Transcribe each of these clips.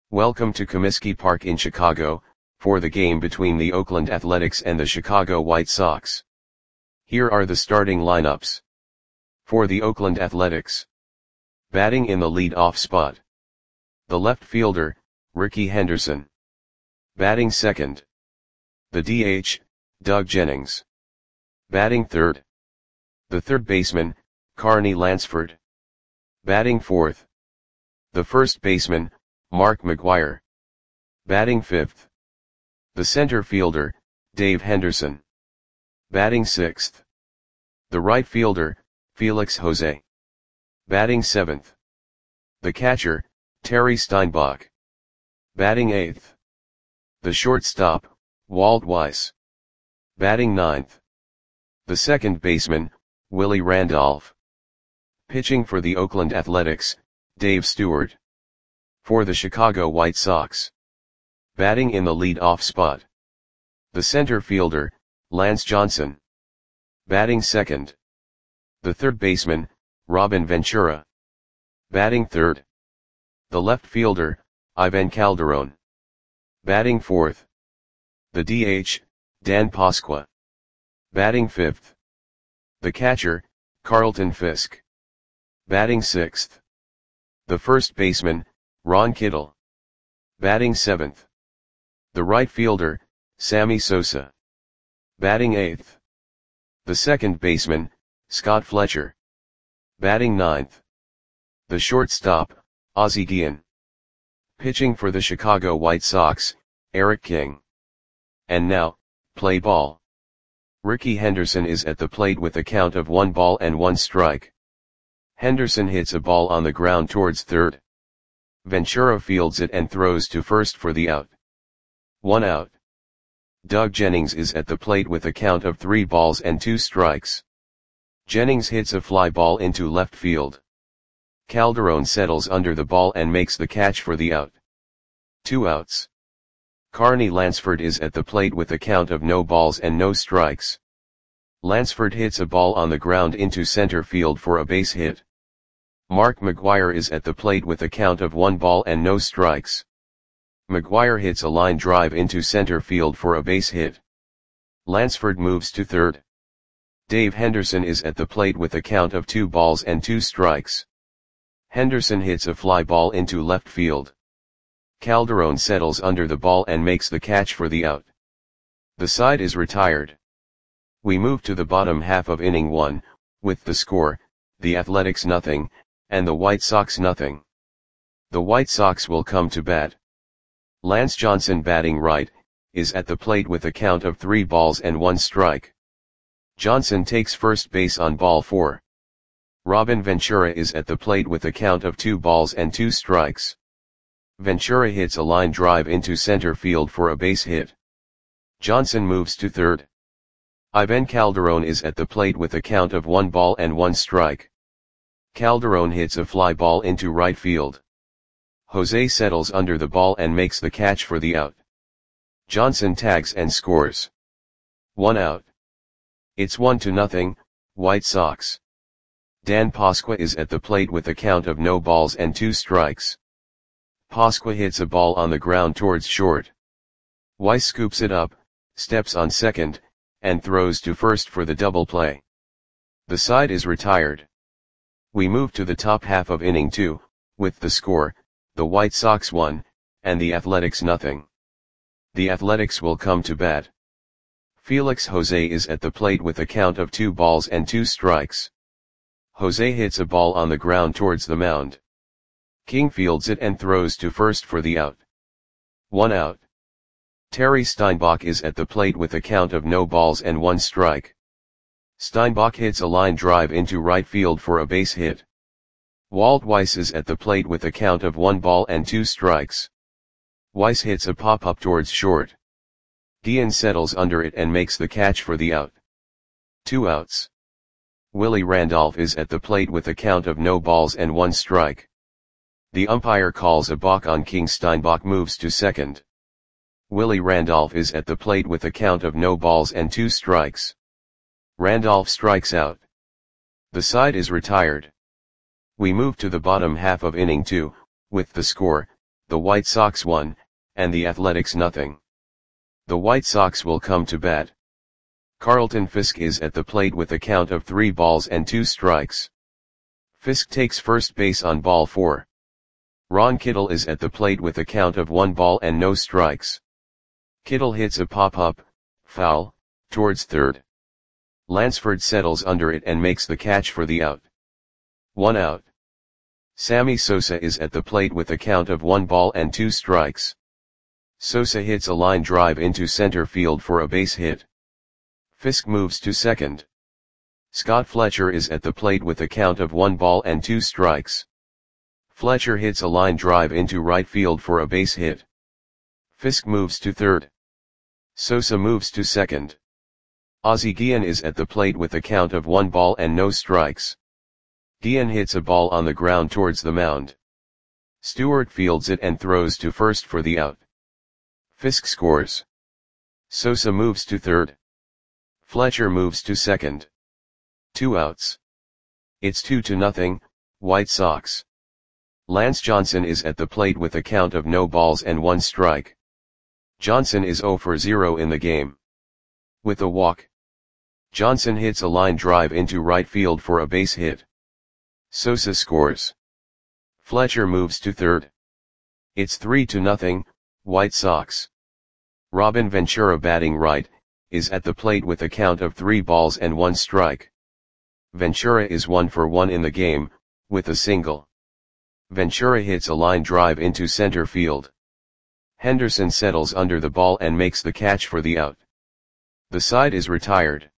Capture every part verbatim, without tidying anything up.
Welcome to Comiskey Park in Chicago, for the game between the Oakland Athletics and the Chicago White Sox. Here are the starting lineups. For the Oakland Athletics. Batting in the lead-off spot. The left fielder, Rickey Henderson. Batting second. The D H, Doug Jennings. Batting third. The third baseman, Carney Lansford. Batting fourth. The first baseman, Mark McGwire. Batting fifth. The center fielder, Dave Henderson. Batting sixth. The right fielder, Felix Jose. Batting seventh. The catcher, Terry Steinbach. Batting eighth. The shortstop, Walt Weiss. Batting ninth. The second baseman, Willie Randolph. Pitching for the Oakland Athletics, Dave Stewart. For the Chicago White Sox. Batting in the lead-off spot. The center fielder, Lance Johnson. Batting second. The third baseman, Robin Ventura. Batting third. The left fielder, Ivan Calderon. Batting fourth. The D H, Dan Pasqua. Batting fifth. The catcher, Carlton Fisk. Batting sixth. The first baseman, Ron Kittle. Batting seventh. The right fielder, Sammy Sosa. Batting eighth. The second baseman, Scott Fletcher. Batting ninth. The shortstop, Ozzie Guillen. Pitching for the Chicago White Sox, Eric King. And now, play ball. Rickey Henderson is at the plate with a count of one ball and one strike. Henderson hits a ball on the ground towards third. Ventura fields it and throws to first for the out. One out. Doug Jennings is at the plate with a count of three balls and two strikes. Jennings hits a fly ball into left field. Calderon settles under the ball and makes the catch for the out. Two outs. Carney Lansford is at the plate with a count of no balls and no strikes. Lansford hits a ball on the ground into center field for a base hit. Mark McGwire is at the plate with a count of one ball and no strikes. McGwire hits a line drive into center field for a base hit. Lansford moves to third. Dave Henderson is at the plate with a count of two balls and two strikes. Henderson hits a fly ball into left field. Calderon settles under the ball and makes the catch for the out. The side is retired. We move to the bottom half of inning one, with the score, the Athletics nothing, and the White Sox nothing. The White Sox will come to bat. Lance Johnson, batting right, is at the plate with a count of three balls and one strike. Johnson takes first base on ball four. Robin Ventura is at the plate with a count of two balls and two strikes. Ventura hits a line drive into center field for a base hit. Johnson moves to third. Ivan Calderon is at the plate with a count of one ball and one strike. Calderon hits a fly ball into right field. Jose settles under the ball and makes the catch for the out. Johnson tags and scores. One out. It's one to nothing, White Sox. Dan Pasqua is at the plate with a count of no balls and two strikes. Pasqua hits a ball on the ground towards short. Weiss scoops it up, steps on second, and throws to first for the double play. The side is retired. We move to the top half of inning two, with the score, the White Sox one, and the Athletics nothing. The Athletics will come to bat. Felix Jose is at the plate with a count of two balls and two strikes. Jose hits a ball on the ground towards the mound. King fields it and throws to first for the out. One out. Terry Steinbach is at the plate with a count of no balls and one strike. Steinbach hits a line drive into right field for a base hit. Walt Weiss is at the plate with a count of one ball and two strikes. Weiss hits a pop-up towards short. Guillen settles under it and makes the catch for the out. Two outs. Willie Randolph is at the plate with a count of no balls and one strike. The umpire calls a balk on King. Steinbach moves to second. Willie Randolph is at the plate with a count of no balls and two strikes. Randolph strikes out. The side is retired. We move to the bottom half of inning two, with the score, the White Sox one, and the Athletics nothing. The White Sox will come to bat. Carlton Fisk is at the plate with a count of three balls and two strikes. Fisk takes first base on ball four. Ron Kittle is at the plate with a count of one ball and no strikes. Kittle hits a pop-up, foul, towards third. Lansford settles under it and makes the catch for the out. One out. Sammy Sosa is at the plate with a count of one ball and two strikes. Sosa hits a line drive into center field for a base hit. Fisk moves to second. Scott Fletcher is at the plate with a count of one ball and two strikes. Fletcher hits a line drive into right field for a base hit. Fisk moves to third. Sosa moves to second. Ozzie Guillen is at the plate with a count of one ball and no strikes. Guillen hits a ball on the ground towards the mound. Stewart fields it and throws to first for the out. Fisk scores. Sosa moves to third. Fletcher moves to second. Two outs. It's two to nothing, White Sox. Lance Johnson is at the plate with a count of no balls and one strike. Johnson is zero for zero in the game. With a walk. Johnson hits a line drive into right field for a base hit. Sosa scores. Fletcher moves to third. It's three to nothing, White Sox. Robin Ventura, batting right, is at the plate with a count of three balls and one strike. Ventura is one for one in the game, with a single. Ventura hits a line drive into center field. Henderson settles under the ball and makes the catch for the out. The side is retired.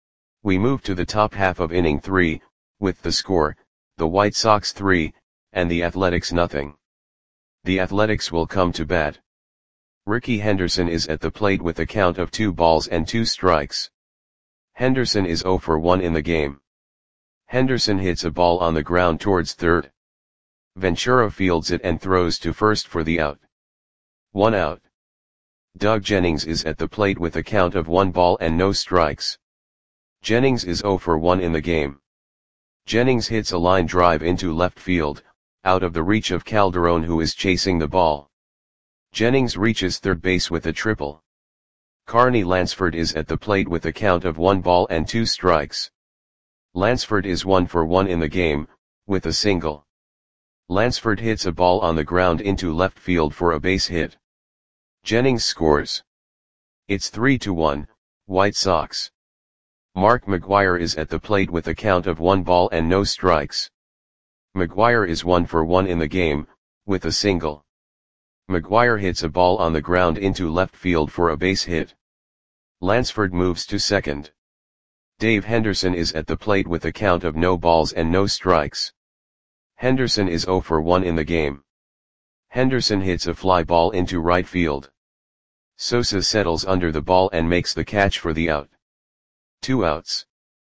We move to the top half of inning three, with the score, the White Sox three, and the Athletics nothing. The Athletics will come to bat. Rickey Henderson is at the plate with a count of two balls and two strikes. Henderson is zero for one in the game. Henderson hits a ball on the ground towards third. Ventura fields it and throws to first for the out. One out. Doug Jennings is at the plate with a count of one ball and no strikes. Jennings is zero for one in the game. Jennings hits a line drive into left field, out of the reach of Calderon, who is chasing the ball. Jennings reaches third base with a triple. Carney Lansford is at the plate with a count of one ball and two strikes. Lansford is one for one in the game, with a single. Lansford hits a ball on the ground into left field for a base hit. Jennings scores. It's three to one, White Sox. Mark McGwire is at the plate with a count of one ball and no strikes. McGwire is one for one in the game, with a single. McGwire hits a ball on the ground into left field for a base hit. Lansford moves to second. Dave Henderson is at the plate with a count of no balls and no strikes. Henderson is zero for one in the game. Henderson hits a fly ball into right field. Sosa settles under the ball and makes the catch for the out. Two outs.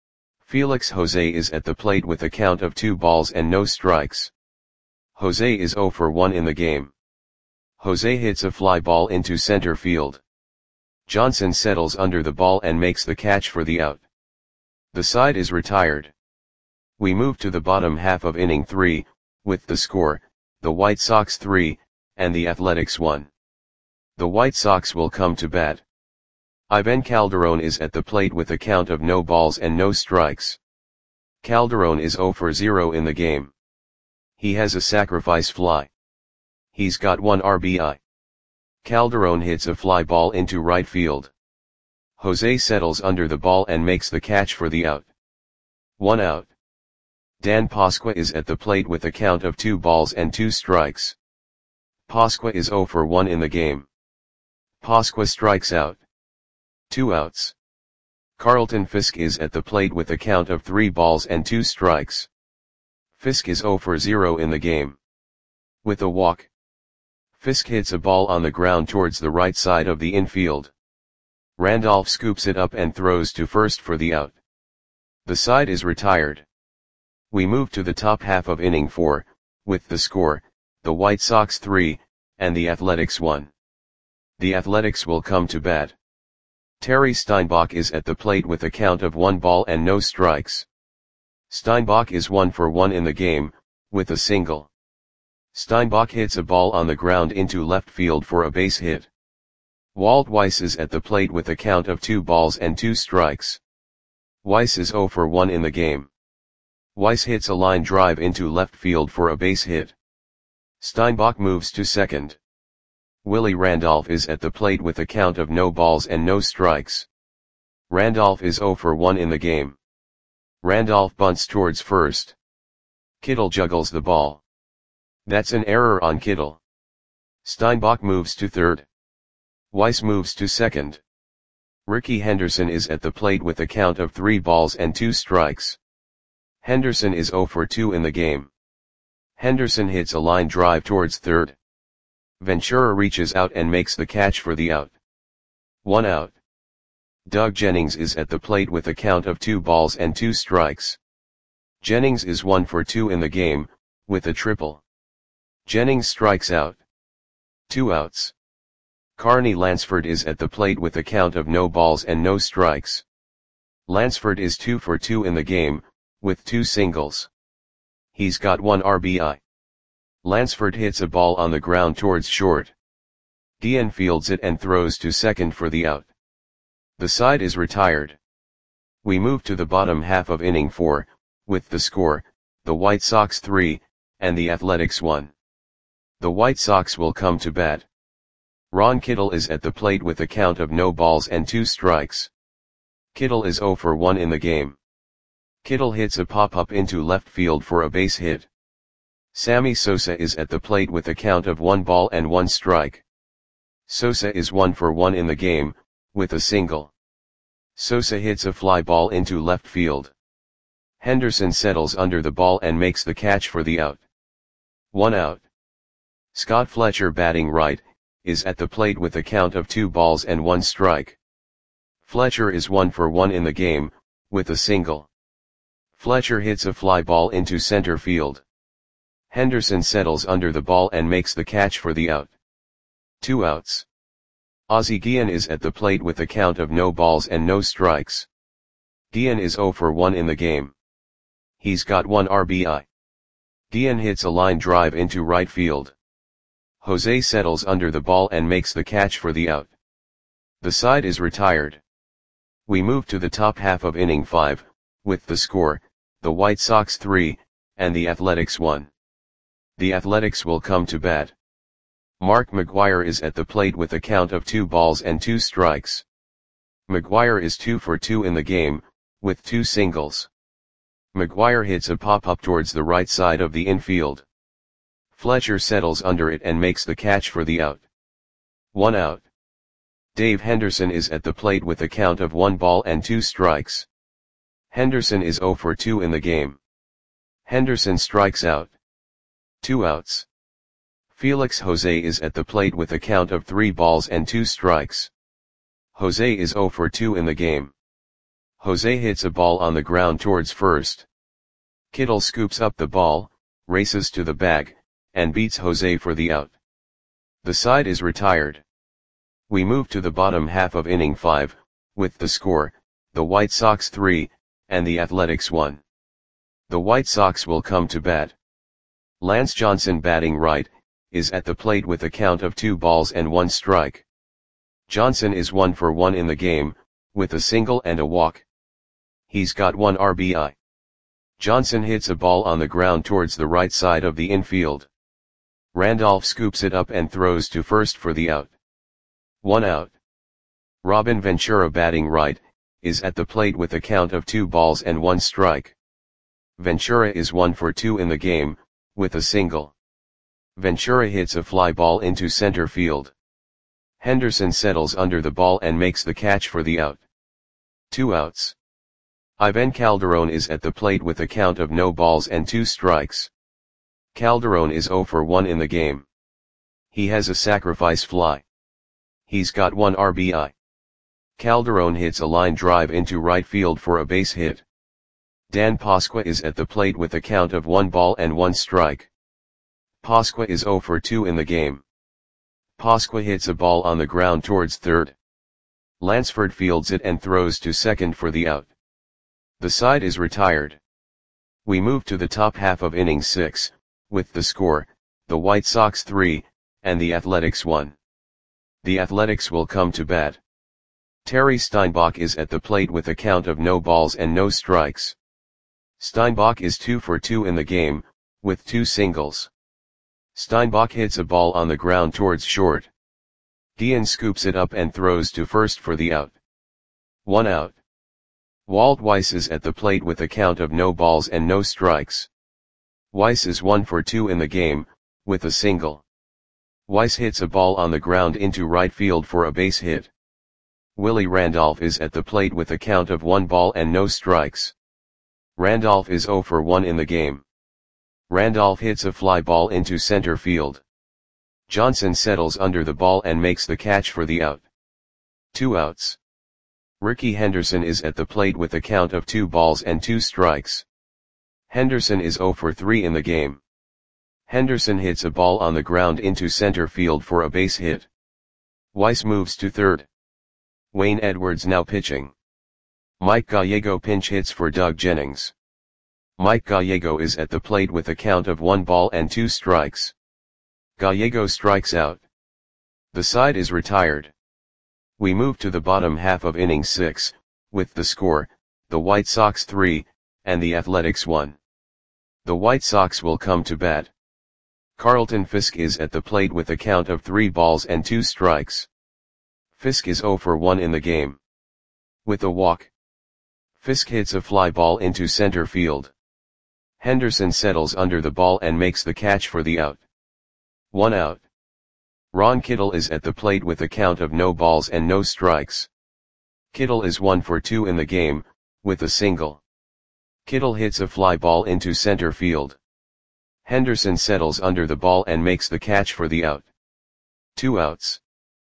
Felix Jose is at the plate with a count of two balls and no strikes. Jose is zero for one in the game. Jose hits a fly ball into center field. Johnson settles under the ball and makes the catch for the out. The side is retired. We move to the bottom half of inning three, with the score, the White Sox three, and the Athletics one. The White Sox will come to bat. Ivan Calderon is at the plate with a count of no balls and no strikes. Calderon is zero for zero in the game. He has a sacrifice fly. He's got one R B I. Calderon hits a fly ball into right field. Jose settles under the ball and makes the catch for the out. One out. Dan Pasqua is at the plate with a count of two balls and two strikes. Pasqua is zero for one in the game. Pasqua strikes out. Two outs. Carlton Fisk is at the plate with a count of three balls and two strikes. Fisk is zero for zero in the game. With a walk. Fisk hits a ball on the ground towards the right side of the infield. Randolph scoops it up and throws to first for the out. The side is retired. We move to the top half of inning four, with the score, the White Sox three, and the Athletics one. The Athletics will come to bat. Terry Steinbach is at the plate with a count of one ball and no strikes. Steinbach is one for one in the game, with a single. Steinbach hits a ball on the ground into left field for a base hit. Walt Weiss is at the plate with a count of two balls and two strikes. Weiss is zero for one in the game. Weiss hits a line drive into left field for a base hit. Steinbach moves to second. Willie Randolph is at the plate with a count of no balls and no strikes. Randolph is zero for one in the game. Randolph bunts towards first. Kittle juggles the ball. That's an error on Kittle. Steinbach moves to third. Weiss moves to second. Rickey Henderson is at the plate with a count of three balls and two strikes. Henderson is zero for two in the game. Henderson hits a line drive towards third. Ventura reaches out and makes the catch for the out. One out. Doug Jennings is at the plate with a count of two balls and two strikes. Jennings is one for two in the game, with a triple. Jennings strikes out. Two outs. Carney Lansford is at the plate with a count of no balls and no strikes. Lansford is two for two in the game, with two singles. He's got one R B I. Lansford hits a ball on the ground towards short. Guillen fields it and throws to second for the out. The side is retired. We move to the bottom half of inning four, with the score, the White Sox three, and the Athletics one. The White Sox will come to bat. Ron Kittle is at the plate with a count of no balls and two strikes. Kittle is zero for one in the game. Kittle hits a pop-up into left field for a base hit. Sammy Sosa is at the plate with a count of one ball and one strike. Sosa is one for one in the game, with a single. Sosa hits a fly ball into left field. Henderson settles under the ball and makes the catch for the out. One out. Scott Fletcher, batting right, is at the plate with a count of two balls and one strike. Fletcher is one for one in the game, with a single. Fletcher hits a fly ball into center field. Henderson settles under the ball and makes the catch for the out. Two outs. Ozzie Guillen is at the plate with a count of no balls and no strikes. Guillen is zero for one in the game. He's got one R B I. Guillen hits a line drive into right field. Jose settles under the ball and makes the catch for the out. The side is retired. We move to the top half of inning five, with the score, the White Sox three, and the Athletics one. The Athletics will come to bat. Mark McGwire is at the plate with a count of two balls and two strikes. McGwire is two for two in the game, with two singles. McGwire hits a pop-up towards the right side of the infield. Fletcher settles under it and makes the catch for the out. One out. Dave Henderson is at the plate with a count of one ball and two strikes. Henderson is zero for two in the game. Henderson strikes out. Two outs. Felix Jose is at the plate with a count of three balls and two strikes. Jose is zero for two in the game. Jose hits a ball on the ground towards first. Kittle scoops up the ball, races to the bag, and beats Jose for the out. The side is retired. We move to the bottom half of inning five, with the score, the White Sox three, and the Athletics one. The White Sox will come to bat. Lance Johnson, batting right, is at the plate with a count of two balls and one strike. Johnson is one for one in the game, with a single and a walk. He's got one R B I. Johnson hits a ball on the ground towards the right side of the infield. Randolph scoops it up and throws to first for the out. One out. Robin Ventura, batting right, is at the plate with a count of two balls and one strike. Ventura is one for two in the game, with a single. Ventura hits a fly ball into center field. Henderson settles under the ball and makes the catch for the out. Two outs. Ivan Calderon is at the plate with a count of no balls and two strikes. Calderon is zero for one in the game. He has a sacrifice fly. He's got one R B I. Calderon hits a line drive into right field for a base hit. Dan Pasqua is at the plate with a count of one ball and one strike. Pasqua is zero for two in the game. Pasqua hits a ball on the ground towards third. Lansford fields it and throws to second for the out. The side is retired. We move to the top half of inning six, with the score, the White Sox three, and the Athletics one. The Athletics will come to bat. Terry Steinbach is at the plate with a count of no balls and no strikes. Steinbach is two for two in the game, with two singles. Steinbach hits a ball on the ground towards short. Guillen scoops it up and throws to first for the out. One out. Walt Weiss is at the plate with a count of no balls and no strikes. Weiss is one for two in the game, with a single. Weiss hits a ball on the ground into right field for a base hit. Willie Randolph is at the plate with a count of one ball and no strikes. Randolph is zero for one in the game. Randolph hits a fly ball into center field. Johnson settles under the ball and makes the catch for the out. Two outs. Rickey Henderson is at the plate with a count of two balls and two strikes. Henderson is zero for three in the game. Henderson hits a ball on the ground into center field for a base hit. Weiss moves to third. Wayne Edwards now pitching. Mike Gallego pinch hits for Doug Jennings. Mike Gallego is at the plate with a count of one ball and two strikes. Gallego strikes out. The side is retired. We move to the bottom half of inning six, with the score, the White Sox three, and the Athletics one. The White Sox will come to bat. Carlton Fisk is at the plate with a count of three balls and two strikes. Fisk is zero for one in the game. With a walk. Fisk hits a fly ball into center field. Henderson settles under the ball and makes the catch for the out. One out. Ron Kittle is at the plate with a count of no balls and no strikes. Kittle is one for two in the game, with a single. Kittle hits a fly ball into center field. Henderson settles under the ball and makes the catch for the out. Two outs.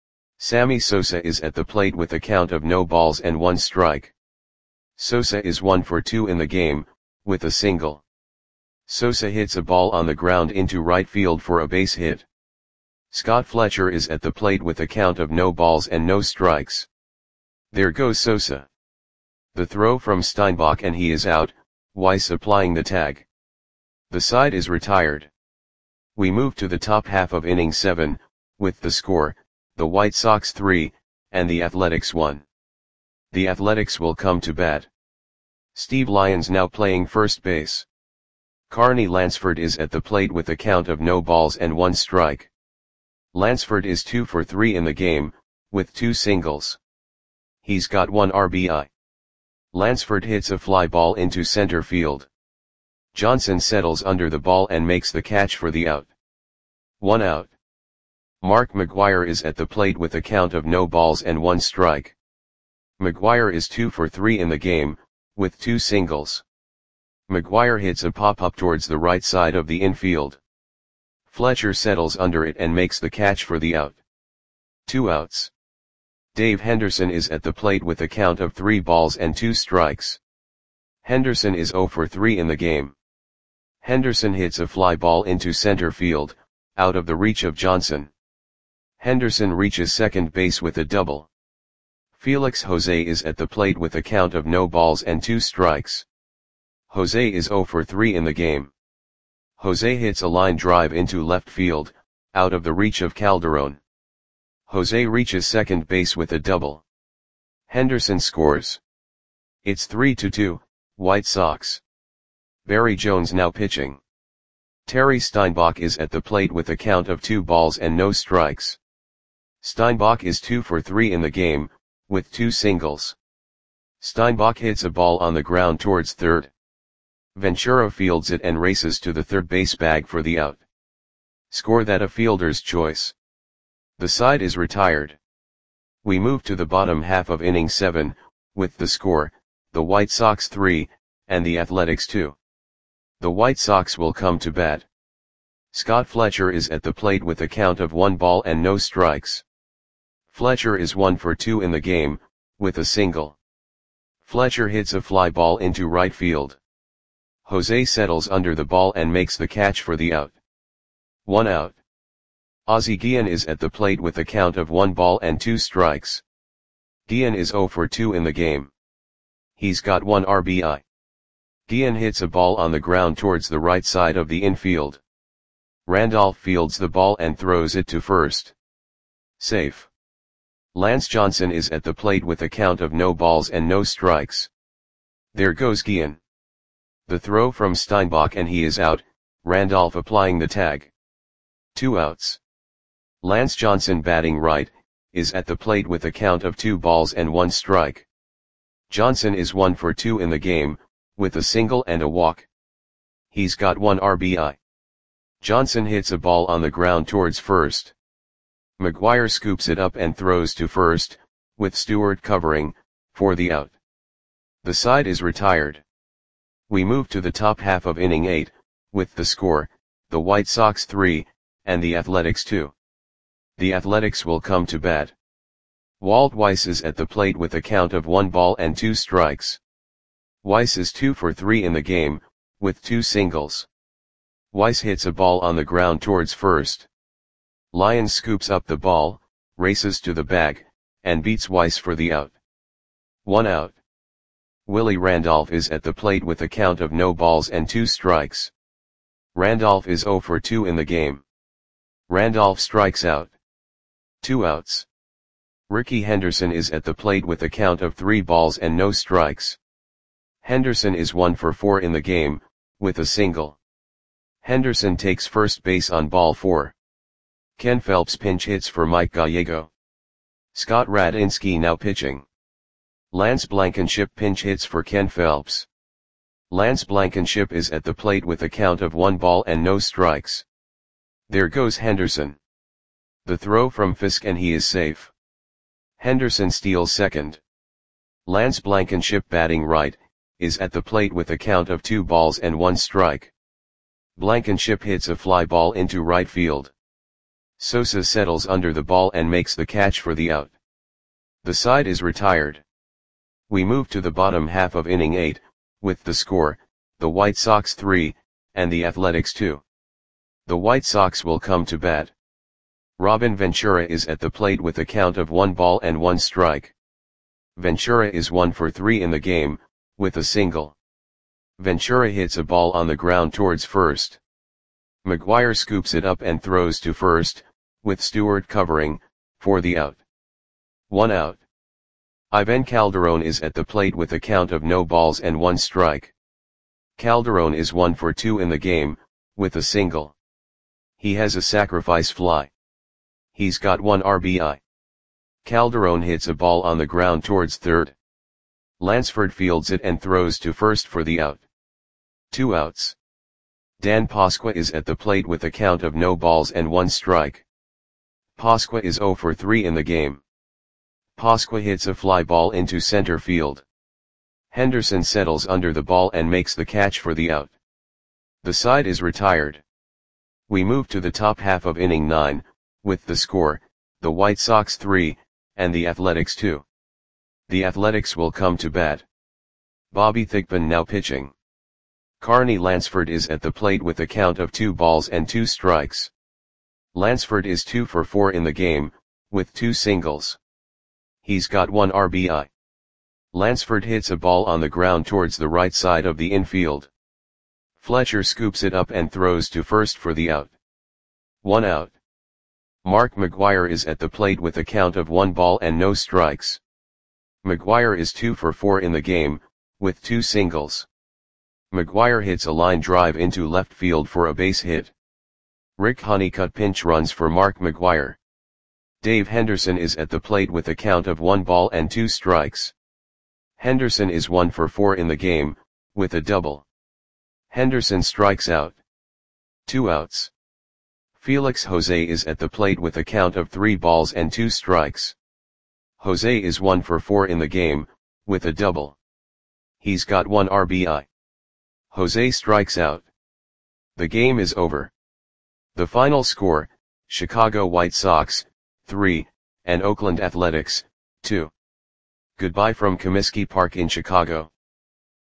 Sammy Sosa is at the plate with a count of no balls and one strike. Sosa is one for two in the game, with a single. Sosa hits a ball on the ground into right field for a base hit. Scott Fletcher is at the plate with a count of no balls and no strikes. There goes Sosa. The throw from Steinbach and he is out, Weiss applying the tag. The side is retired. We move to the top half of inning seven, with the score, the White Sox three, and the Athletics one. The Athletics will come to bat. Steve Lyons now playing first base. Carney Lansford is at the plate with a count of no balls and one strike. Lansford is two for three in the game, with two singles. He's got one R B I. Lansford hits a fly ball into center field. Johnson settles under the ball and makes the catch for the out. One out. Mark McGwire is at the plate with a count of no balls and one strike. McGwire is two for three in the game, with two singles. McGwire hits a pop-up towards the right side of the infield. Fletcher settles under it and makes the catch for the out. Two outs. Dave Henderson is at the plate with a count of three balls and two strikes. Henderson is zero for three in the game. Henderson hits a fly ball into center field, out of the reach of Johnson. Henderson reaches second base with a double. Felix Jose is at the plate with a count of no balls and two strikes. Jose is zero for three in the game. Jose hits a line drive into left field, out of the reach of Calderon. Jose reaches second base with a double. Henderson scores. It's three to two, White Sox. Barry Jones now pitching. Terry Steinbach is at the plate with a count of two balls and no strikes. Steinbach is two for three in the game, with two singles. Steinbach hits a ball on the ground towards third. Ventura fields it and races to the third base bag for the out. Score that a fielder's choice. The side is retired. We move to the bottom half of inning seven, with the score, the White Sox three, and the Athletics two. The White Sox will come to bat. Scott Fletcher is at the plate with a count of one ball and no strikes. Fletcher is one for two in the game, with a single. Fletcher hits a fly ball into right field. Jose settles under the ball and makes the catch for the out. One out. Ozzie Guillen is at the plate with a count of one ball and two strikes. Guillen is zero for two in the game. He's got one R B I. Guillen hits a ball on the ground towards the right side of the infield. Randolph fields the ball and throws it to first. Safe. Lance Johnson is at the plate with a count of no balls and no strikes. There goes Guillen. The throw from Steinbach and he is out, Randolph applying the tag. Two outs. Lance Johnson batting right, is at the plate with a count of two balls and one strike. Johnson is one for two in the game, with a single and a walk. He's got one R B I. Johnson hits a ball on the ground towards first. McGuire scoops it up and throws to first, with Stewart covering, for the out. The side is retired. We move to the top half of inning eight, with the score, the White Sox three, and the Athletics two. The Athletics will come to bat. Walt Weiss is at the plate with a count of one ball and two strikes. Weiss is two for three in the game, with two singles. Weiss hits a ball on the ground towards first. Lyons scoops up the ball, races to the bag, and beats Weiss for the out. One out. Willie Randolph is at the plate with a count of no balls and two strikes. Randolph is zero for two in the game. Randolph strikes out. Two outs. Rickey Henderson is at the plate with a count of three balls and no strikes. Henderson is one for four in the game, with a single. Henderson takes first base on ball four. Ken Phelps pinch hits for Mike Gallego. Scott Radinsky now pitching. Lance Blankenship pinch hits for Ken Phelps. Lance Blankenship is at the plate with a count of one ball and no strikes. There goes Henderson. The throw from Fisk and he is safe. Henderson steals second. Lance Blankenship batting right, is at the plate with a count of two balls and one strike. Blankenship hits a fly ball into right field. Sosa settles under the ball and makes the catch for the out. The side is retired. We move to the bottom half of inning eight, with the score, the White Sox three, and the Athletics two. The White Sox will come to bat. Robin Ventura is at the plate with a count of one ball and one strike. Ventura is one for three in the game, with a single. Ventura hits a ball on the ground towards first. McGuire scoops it up and throws to first, with Stewart covering, for the out. One out. Ivan Calderon is at the plate with a count of no balls and one strike. Calderon is one for two in the game, with a single. He has a sacrifice fly. He's got one R B I. Calderon hits a ball on the ground towards third. Lansford fields it and throws to first for the out. Two outs. Dan Pasqua is at the plate with a count of no balls and one strike. Pasqua is zero for three in the game. Pasqua hits a fly ball into center field. Henderson settles under the ball and makes the catch for the out. The side is retired. We move to the top half of inning nine, with the score, the White Sox three, and the Athletics two. The Athletics will come to bat. Bobby Thigpen now pitching. Carney Lansford is at the plate with a count of two balls and two strikes. Lansford is two for four in the game, with two singles. He's got one R B I. Lansford hits a ball on the ground towards the right side of the infield. Fletcher scoops it up and throws to first for the out. One out. Mark McGuire is at the plate with a count of one ball and no strikes. McGuire is two for four in the game, with two singles. McGuire hits a line drive into left field for a base hit. Rick Honeycutt pinch runs for Mark McGuire. Dave Henderson is at the plate with a count of one ball and two strikes. Henderson is one for four in the game, with a double. Henderson strikes out. Two outs. Felix Jose is at the plate with a count of three balls and two strikes. Jose is one for four in the game, with a double. He's got one R B I. Jose strikes out. The game is over. The final score, Chicago White Sox, three, and Oakland Athletics, two. Goodbye from Comiskey Park in Chicago.